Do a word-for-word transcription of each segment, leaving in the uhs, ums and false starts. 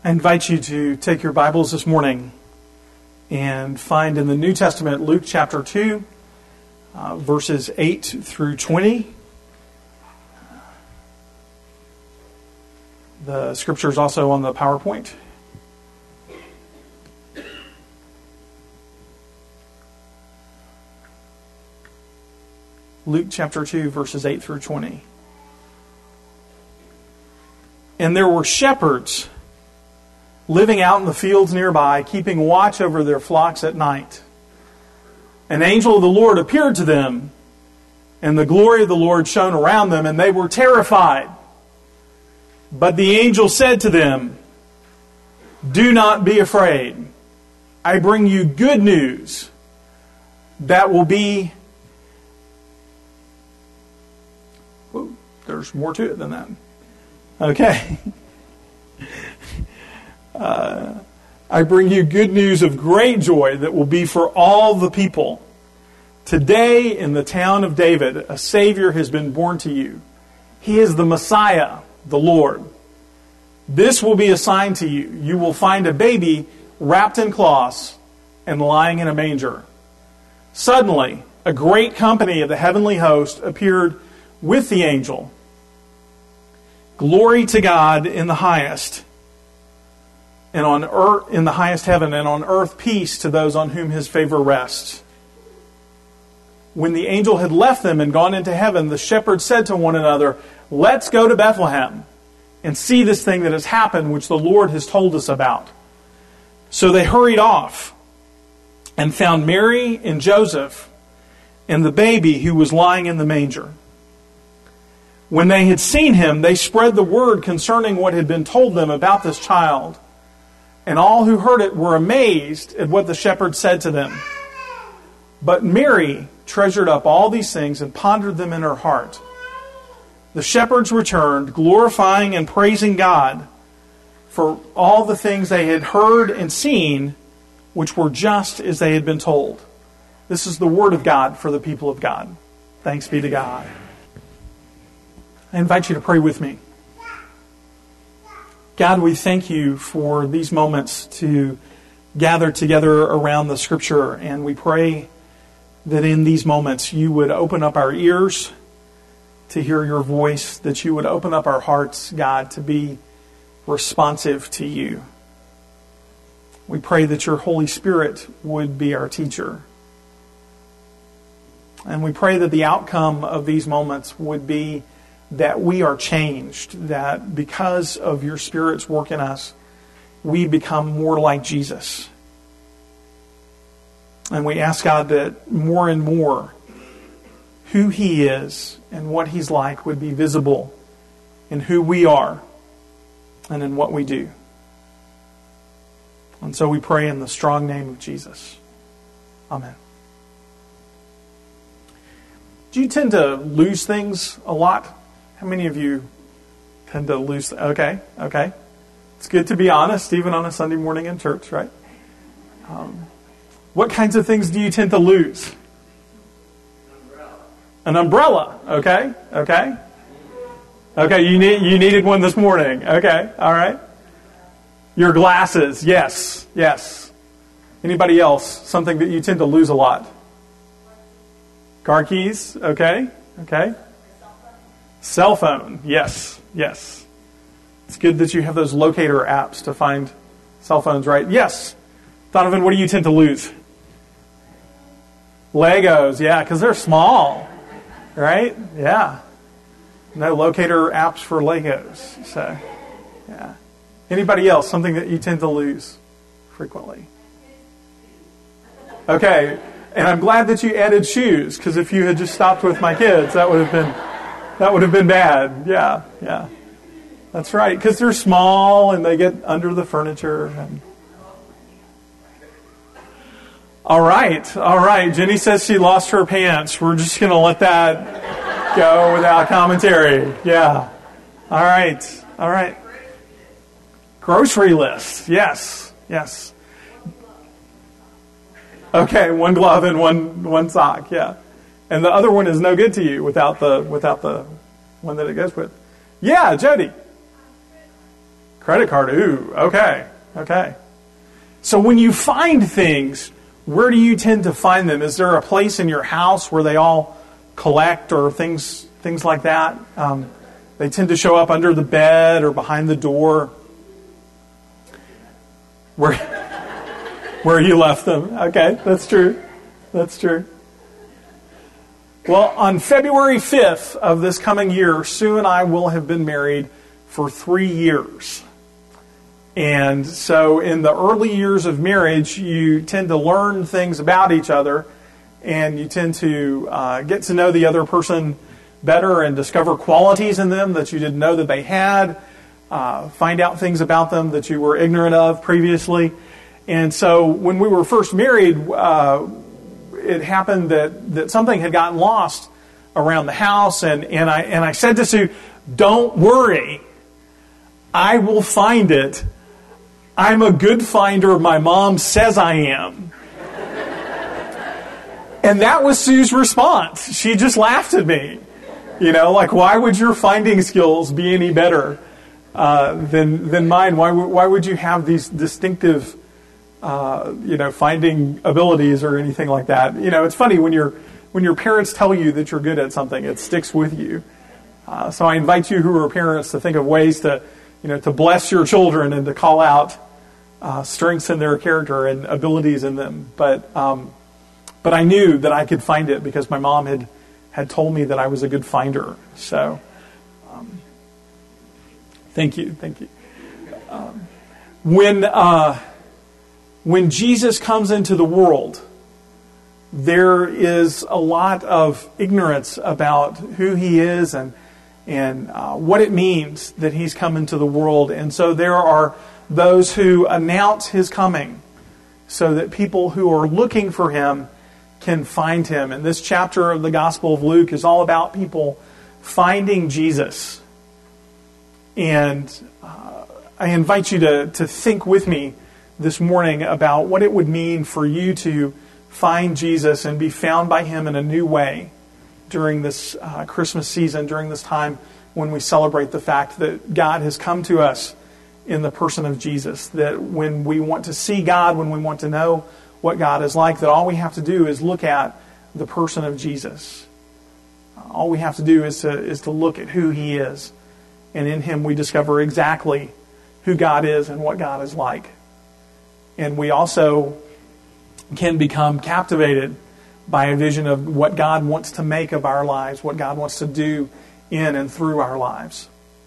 I invite you to take your Bibles this morning and find in the New Testament Luke chapter two, uh, verses eight through twenty. The scripture is also on the PowerPoint. Luke chapter two, verses eight through twenty. And there were shepherds living out in the fields nearby, keeping watch over their flocks at night. An angel of the Lord appeared to them, and the glory of the Lord shone around them, and they were terrified. But the angel said to them, "Do not be afraid. I bring you good news that will be..." Whoa, there's more to it than that. Okay. Uh, I bring you good news of great joy that will be for all the people. Today in the town of David, a Savior has been born to you. He is the Messiah, the Lord. This will be a sign to you. You will find a baby wrapped in cloths and lying in a manger. Suddenly, a great company of the heavenly host appeared with the angel. Glory to God in the highest, and on earth, in the highest heaven, and on earth peace to those on whom his favor rests. When the angel had left them and gone into heaven, the shepherds said to one another, "Let's go to Bethlehem and see this thing that has happened, which the Lord has told us about." So they hurried off and found Mary and Joseph and the baby who was lying in the manger. When they had seen him, they spread the word concerning what had been told them about this child. And all who heard it were amazed at what the shepherds said to them. But Mary treasured up all these things and pondered them in her heart. The shepherds returned, glorifying and praising God for all the things they had heard and seen, which were just as they had been told. This is the word of God for the people of God. Thanks be to God. I invite you to pray with me. God, we thank you for these moments to gather together around the Scripture, and we pray that in these moments you would open up our ears to hear your voice, that you would open up our hearts, God, to be responsive to you. We pray that your Holy Spirit would be our teacher. And we pray that the outcome of these moments would be that we are changed, that because of your Spirit's work in us, we become more like Jesus. And we ask, God, that more and more who he is and what he's like would be visible in who we are and in what we do. And so we pray in the strong name of Jesus. Amen. Do you tend to lose things a lot? How many of you tend to lose? Okay, okay. It's good to be honest, even on a Sunday morning in church, right? Um, what kinds of things do you tend to lose? Umbrella. An umbrella. Okay, okay. Okay, you need you needed one this morning. Okay, all right. Your glasses. Yes, yes. Anybody else? Something that you tend to lose a lot? Car keys. Okay, okay. Cell phone, yes, yes. It's good that you have those locator apps to find cell phones, right? Yes. Donovan, what do you tend to lose? Legos, yeah, because they're small, right? Yeah. No locator apps for Legos. So, yeah. Anybody else, something that you tend to lose frequently? Okay, and I'm glad that you added shoes, because if you had just stopped with my kids, that would have been... That would have been bad. Yeah, yeah. That's right. Because they're small and they get under the furniture. And... All right. All right. Jenny says she lost her pants. We're just going to let that go without commentary. Yeah. All right. All right. Grocery list. Yes. Yes. Okay. One glove and one one sock. Yeah. And the other one is no good to you without the without the one that it goes with. Yeah, Jody. Credit card, ooh, okay, okay. So when you find things, where do you tend to find them? Is there a place in your house where they all collect or things things like that? Um, they tend to show up under the bed or behind the door. Where, where you left them. Okay, that's true. That's true. Well, on February fifth of this coming year, Sue and I will have been married for three years. And so in the early years of marriage, you tend to learn things about each other, and you tend to uh, get to know the other person better and discover qualities in them that you didn't know that they had, uh, find out things about them that you were ignorant of previously. And so when we were first married, uh, it happened that, that something had gotten lost around the house, and, and I and I said to Sue, "Don't worry, I will find it. I'm a good finder. My mom says I am." And that was Sue's response. She just laughed at me. You know, like, why would your finding skills be any better uh, than than mine? Why why would you have these distinctive, uh, you know, finding abilities or anything like that? You know, it's funny when your when your parents tell you that you're good at something, it sticks with you. Uh, so I invite you who are parents to think of ways to, you know, to bless your children and to call out uh, strengths in their character and abilities in them. But um, but I knew that I could find it because my mom had, had told me that I was a good finder. So um, thank you, thank you. Um, when uh, when Jesus comes into the world, there is a lot of ignorance about who he is and and uh, what it means that he's come into the world. And so there are those who announce his coming so that people who are looking for him can find him. And this chapter of the Gospel of Luke is all about people finding Jesus. And uh, I invite you to, to think with me this morning about what it would mean for you to find Jesus and be found by him in a new way during this uh, Christmas season, during this time when we celebrate the fact that God has come to us in the person of Jesus. That when we want to see God, when we want to know what God is like, that all we have to do is look at the person of Jesus. All we have to do is to, is to look at who he is. And in him we discover exactly who God is and what God is like. And we also can become captivated by a vision of what God wants to make of our lives, what God wants to do in and through our lives.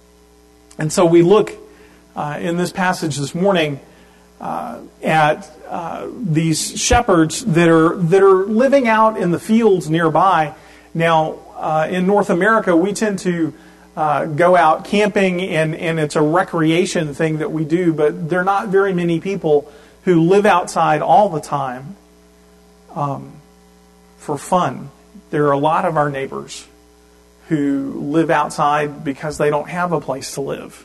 And so we look uh, in this passage this morning uh, at uh, these shepherds that are that are living out in the fields nearby. Now, uh, in North America, we tend to uh, go out camping, and, and it's a recreation thing that we do, but there are not very many people who live outside all the time um, for fun. There are a lot of our neighbors who live outside because they don't have a place to live.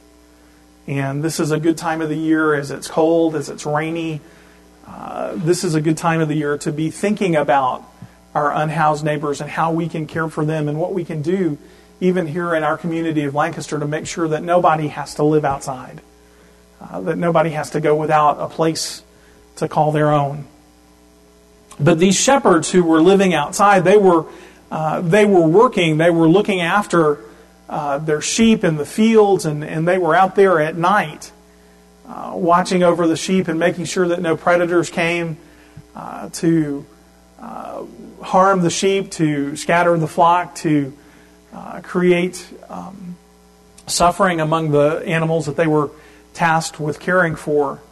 And this is a good time of the year as it's cold, as it's rainy. Uh, this is a good time of the year to be thinking about our unhoused neighbors and how we can care for them and what we can do even here in our community of Lancaster to make sure that nobody has to live outside, uh, that nobody has to go without a place to call their own. But these shepherds who were living outside, they were uh, they were working, they were looking after uh, their sheep in the fields, and, and they were out there at night uh, watching over the sheep and making sure that no predators came uh, to uh, harm the sheep, to scatter the flock, to uh, create um, suffering among the animals that they were tasked with caring for.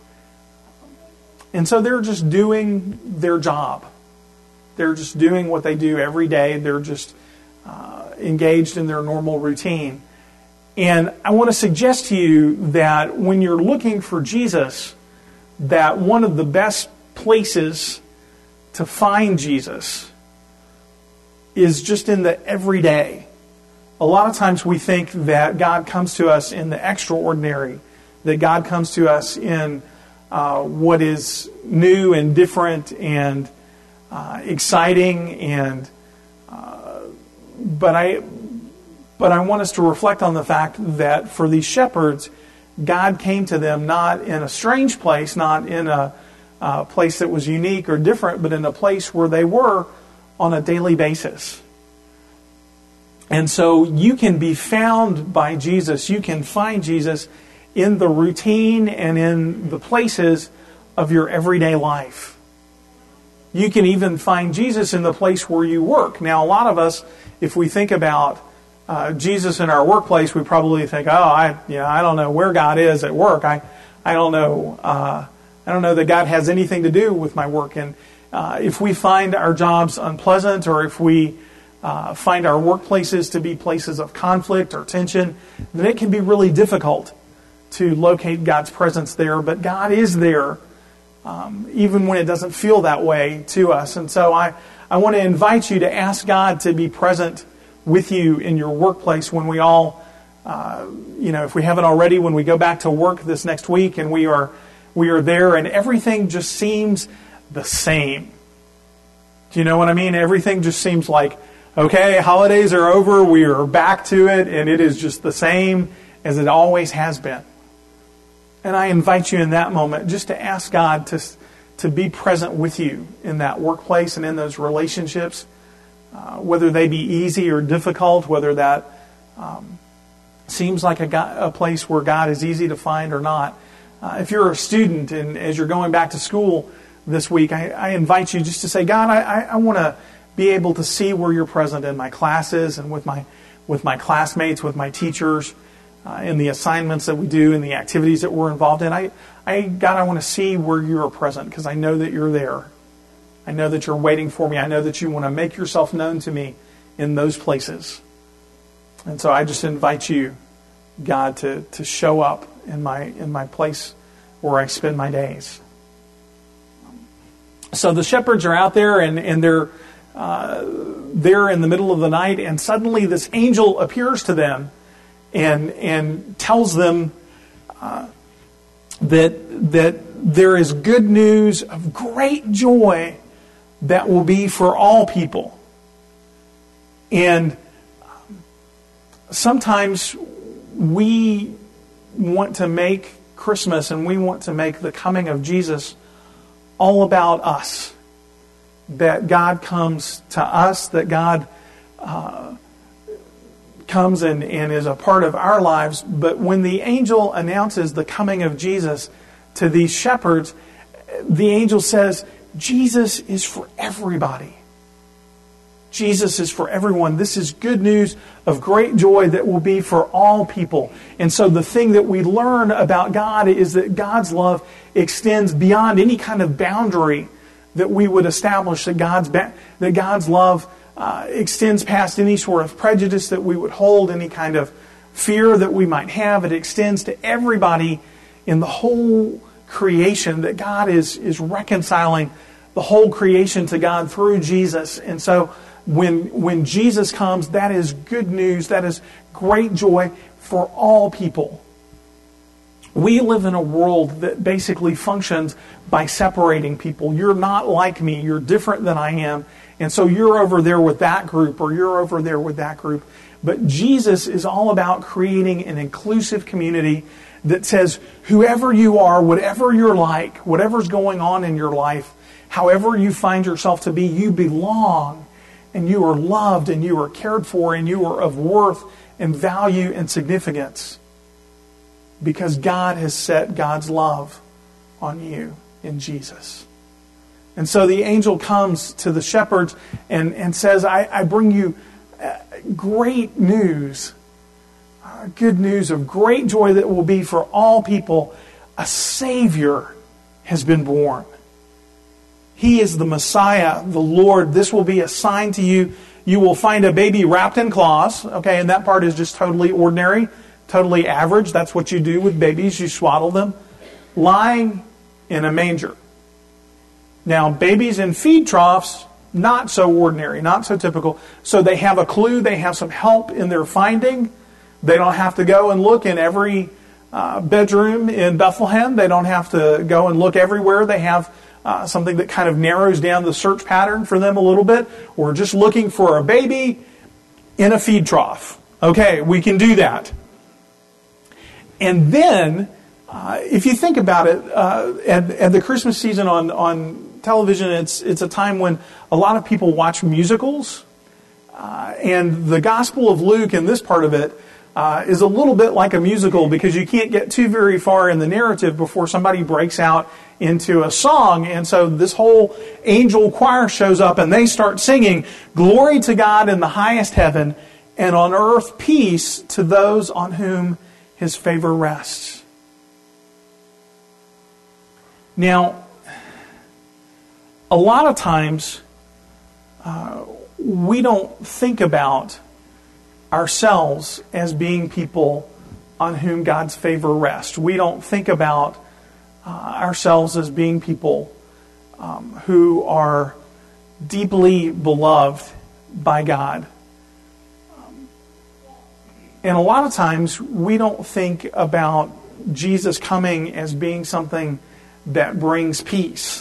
And so they're just doing their job. They're just doing what they do every day. They're just uh, engaged in their normal routine. And I want to suggest to you that when you're looking for Jesus, that one of the best places to find Jesus is just in the everyday. A lot of times we think that God comes to us in the extraordinary, that God comes to us in Uh, what is new and different and uh, exciting, and uh, but I but I want us to reflect on the fact that for these shepherds, God came to them not in a strange place, not in a, a place that was unique or different, but in a place where they were on a daily basis. And so you can be found by Jesus. You can find Jesus in the routine and in the places of your everyday life. You can even find Jesus in the place where you work. Now, a lot of us, if we think about uh, Jesus in our workplace, we probably think, "Oh, I, you know, I don't know where God is at work. I, I don't know. Uh, I don't know that God has anything to do with my work." And uh, if we find our jobs unpleasant, or if we uh, find our workplaces to be places of conflict or tension, then it can be really difficult to locate God's presence there. But God is there. Um, even when it doesn't feel that way to us. And so I, I want to invite you to ask God to be present with you in your workplace when we all, uh, you know, if we haven't already, when we go back to work this next week and we are we are there and everything just seems the same. Do you know what I mean? Everything just seems like, okay, holidays are over, we are back to it, and it is just the same as it always has been. And I invite you in that moment just to ask God to, to be present with you in that workplace and in those relationships, uh, whether they be easy or difficult, whether that um, seems like a, God, a place where God is easy to find or not. Uh, if you're a student and as you're going back to school this week, I, I invite you just to say, God, I, I, I want to be able to see where you're present in my classes and with my with my classmates, with my teachers, Uh, in the assignments that we do, in the activities that we're involved in. I, I God, I want to see where you are present because I know that you're there. I know that you're waiting for me. I know that you want to make yourself known to me in those places. And so I just invite you, God, to, to show up in my in my place where I spend my days. So the shepherds are out there and, and they're uh, there in the middle of the night, and suddenly this angel appears to them and and tells them uh, that that there is good news of great joy that will be for all people. And sometimes we want to make Christmas and we want to make the coming of Jesus all about us. That God comes to us, that God uh, comes and, and is a part of our lives. But when the angel announces the coming of Jesus to these shepherds, the angel says, Jesus is for everybody. Jesus is for everyone. This is good news of great joy that will be for all people. And so the thing that we learn about God is that God's love extends beyond any kind of boundary that we would establish, that God's ba- that God's love uh, extends past any sort of prejudice that we would hold, any kind of fear that we might have. It extends to everybody in the whole creation, that God is, is reconciling the whole creation to God through Jesus. And so when, when Jesus comes, that is good news. That is great joy for all people. We live in a world that basically functions by separating people. You're not like me. You're different than I am. And so you're over there with that group, or you're over there with that group. But Jesus is all about creating an inclusive community that says, whoever you are, whatever you're like, whatever's going on in your life, however you find yourself to be, you belong, and you are loved, and you are cared for, and you are of worth and value and significance. Because God has set God's love on you in Jesus. And so the angel comes to the shepherds and, and says, I, I bring you great news, uh, good news of great joy that will be for all people. A Savior has been born. He is the Messiah, the Lord. This will be a sign to you. You will find a baby wrapped in cloths. Okay, and that part is just totally ordinary, totally average. That's what you do with babies. You swaddle them. Lying in a manger. Now, babies in feed troughs, not so ordinary, not so typical. So they have a clue. They have some help in their finding. They don't have to go and look in every uh, bedroom in Bethlehem. They don't have to go and look everywhere. They have uh, something that kind of narrows down the search pattern for them a little bit. We're just looking for a baby in a feed trough. Okay, we can do that. And then, uh, if you think about it, uh, at, at the Christmas season on, on television, it's it's a time when a lot of people watch musicals. Uh, and the Gospel of Luke, in this part of it, uh, is a little bit like a musical because you can't get too very far in the narrative before somebody breaks out into a song. And so this whole angel choir shows up and they start singing, "Glory to God in the highest heaven, and on earth peace to those on whom His favor rests." Now, a lot of times, uh, we don't think about ourselves as being people on whom God's favor rests. We don't think about uh, ourselves as being people um, who are deeply beloved by God. Um, and a lot of times we don't think about Jesus coming as being something that brings peace.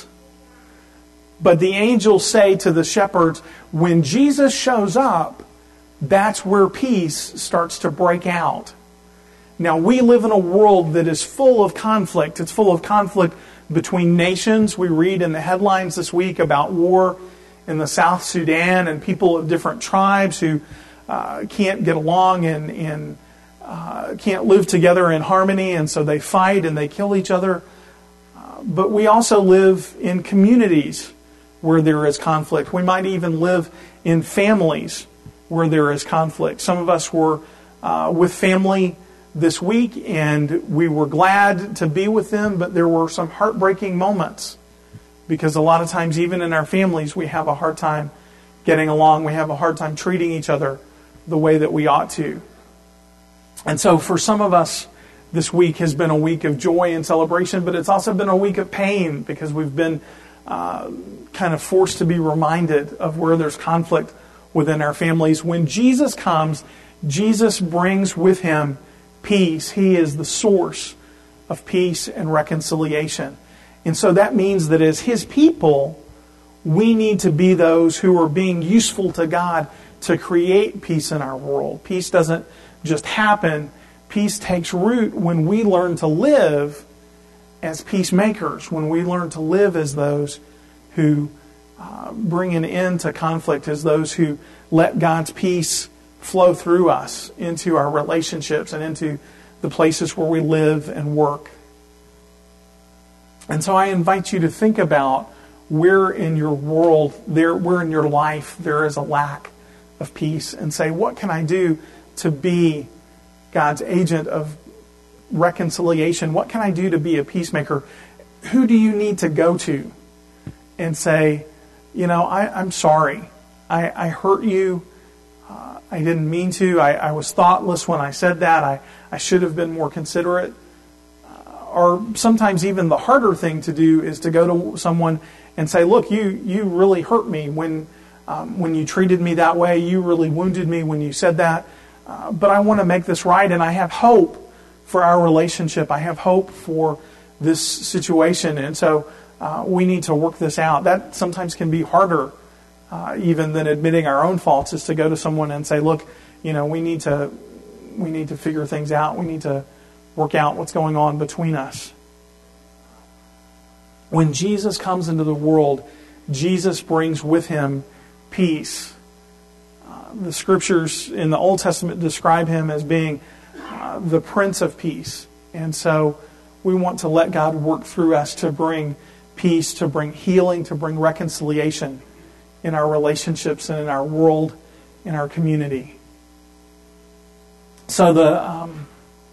But the angels say to the shepherds, when Jesus shows up, that's where peace starts to break out. Now, we live in a world that is full of conflict. It's full of conflict between nations. We read in the headlines this week about war in the South Sudan and people of different tribes who uh, can't get along and, and uh, can't live together in harmony, and so they fight and they kill each other. Uh, but we also live in communities where there is conflict. We might even live in families where there is conflict. Some of us were uh, with family this week, and we were glad to be with them, but there were some heartbreaking moments because a lot of times, even in our families, we have a hard time getting along. We have a hard time treating each other the way that we ought to. And so for some of us, this week has been a week of joy and celebration, but it's also been a week of pain because we've been uh, kind of forced to be reminded of where there's conflict within our families. When Jesus comes, Jesus brings with Him peace. He is the source of peace and reconciliation. And so that means that as His people, we need to be those who are being useful to God to create peace in our world. Peace doesn't just happen. Peace takes root when we learn to live as peacemakers, when we learn to live as those who uh, bring an end to conflict, as those who let God's peace flow through us into our relationships and into the places where we live and work. And so I invite you to think about where in your world, there, where in your life there is a lack of peace, and say, what can I do to be God's agent of reconciliation? What can I do to be a peacemaker? Who do you need to go to and say, you know, I, I'm sorry. I, I hurt you. Uh, I didn't mean to. I, I was thoughtless when I said that. I, I should have been more considerate. Uh, or sometimes even the harder thing to do is to go to someone and say, look, you, you really hurt me when, um, when you treated me that way. You really wounded me when you said that. Uh, but I want to make this right, and I have hope for our relationship. I have hope for this situation. And so uh, we need to work this out. That sometimes can be harder uh, even than admitting our own faults, is to go to someone and say, look, you know, we need to we need to figure things out. We need to work out what's going on between us. When Jesus comes into the world, Jesus brings with Him peace. Uh, the scriptures in the Old Testament describe Him as being uh, the Prince of Peace. And so we want to let God work through us to bring peace, to bring healing, to bring reconciliation in our relationships and in our world, in our community. So the um,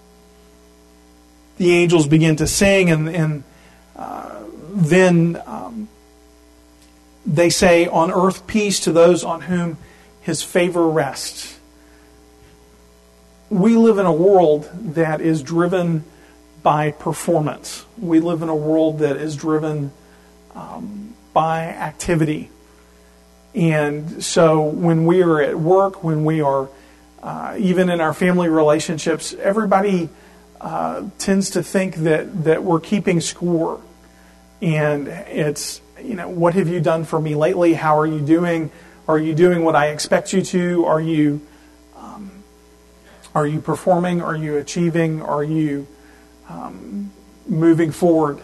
the angels begin to sing, and, and uh, then um, they say, on earth peace to those on whom His favor rests. We live in a world that is driven by performance. We live in a world that is driven um, by activity. And so when we are at work, when we are uh, even in our family relationships, everybody uh, tends to think that, that we're keeping score. And it's, you know, what have you done for me lately? How are you doing? Are you doing what I expect you to? Are you um, are you performing? Are you achieving? Are you um, moving forward.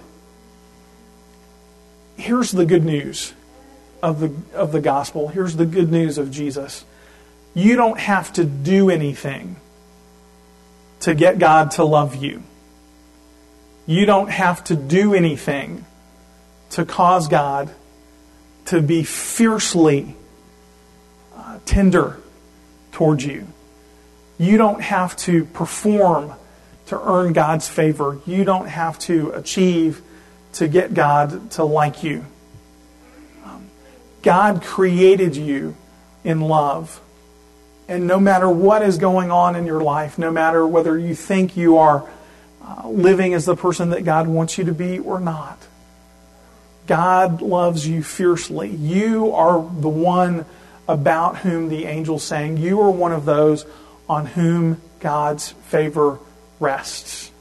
Here's the good news of the of the gospel. Here's the good news of Jesus. You don't have to do anything to get God to love you. You don't have to do anything to cause God to be fiercely uh, tender towards you. You don't have to perform to earn God's favor. You don't have to achieve to get God to like you. Um, God created you in love. And no matter what is going on in your life, no matter whether you think you are uh, living as the person that God wants you to be or not, God loves you fiercely. You are the one about whom the angels sang, you are one of those on whom God's favor rests.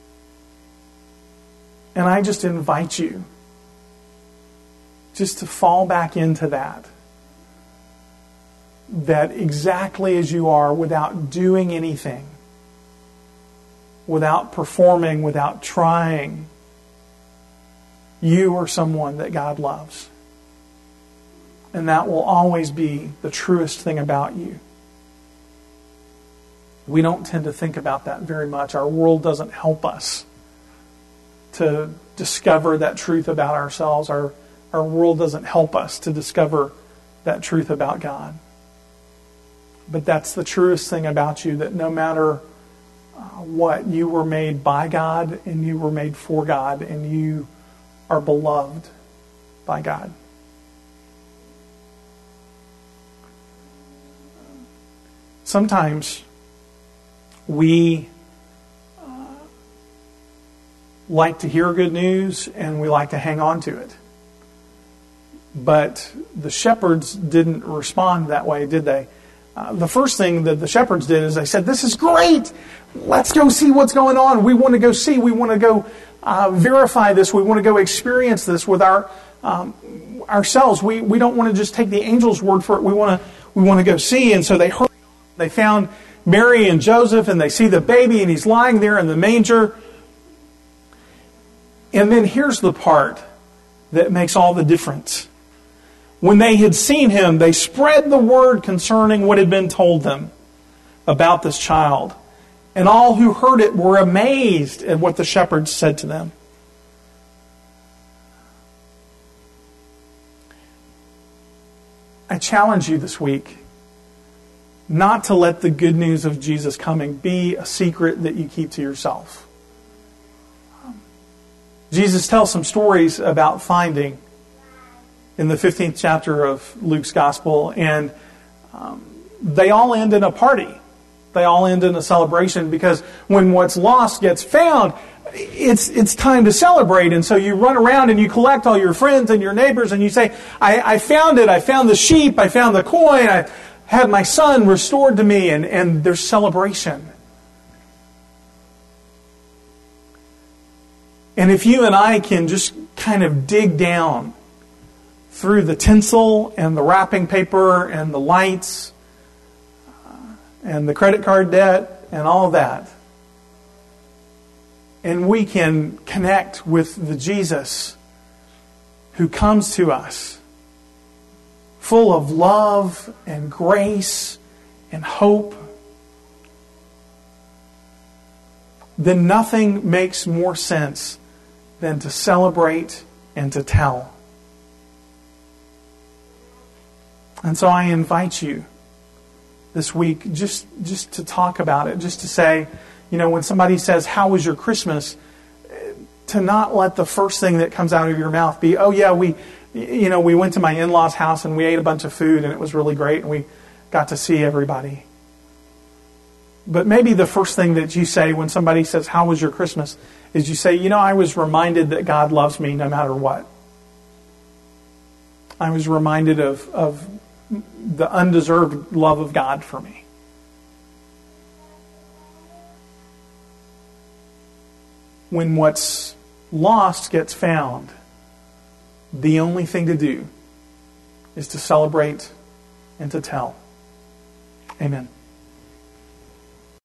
And I just invite you just to fall back into that. That exactly as you are, without doing anything, without performing, without trying, you are someone that God loves. And that will always be the truest thing about you. We don't tend to think about that very much. Our world doesn't help us to discover that truth about ourselves. Our, our world doesn't help us to discover that truth about God. But that's the truest thing about you, that no matter uh, what, you were made by God and you were made for God and you are beloved by God. Sometimes we uh, like to hear good news and we like to hang on to it. But the shepherds didn't respond that way, did they? Uh, the first thing that the shepherds did is they said, "This is great. Let's go see what's going on. We want to go see. We want to go uh, verify this. We want to go experience this with our um, ourselves. We we don't want to just take the angel's word for it. We want to we want to go see." And so they heard. They found Mary and Joseph, and they see the baby, and he's lying there in the manger. And then here's the part that makes all the difference. When they had seen him, they spread the word concerning what had been told them about this child. And all who heard it were amazed at what the shepherds said to them. I challenge you this week not to let the good news of Jesus coming be a secret that you keep to yourself. Jesus tells some stories about finding in the fifteenth chapter of Luke's Gospel, and um, they all end in a party. They all end in a celebration, because when what's lost gets found, it's it's time to celebrate. And so you run around and you collect all your friends and your neighbors and you say, I, I found it, I found the sheep, I found the coin, I had my son restored to me, and, and there's celebration. And if you and I can just kind of dig down through the tinsel and the wrapping paper and the lights uh, and the credit card debt and all that, and we can connect with the Jesus who comes to us full of love and grace and hope, then nothing makes more sense than to celebrate and to tell. And so I invite you this week just, just to talk about it, just to say, you know, when somebody says, "How was your Christmas?" to not let the first thing that comes out of your mouth be, "Oh yeah, we, you know, we went to my in-laws' house and we ate a bunch of food and it was really great and we got to see everybody." But maybe the first thing that you say when somebody says, "How was your Christmas?" is you say, "You know, I was reminded that God loves me no matter what. I was reminded of, of the undeserved love of God for me." When what's lost gets found, the only thing to do is to celebrate and to tell. Amen.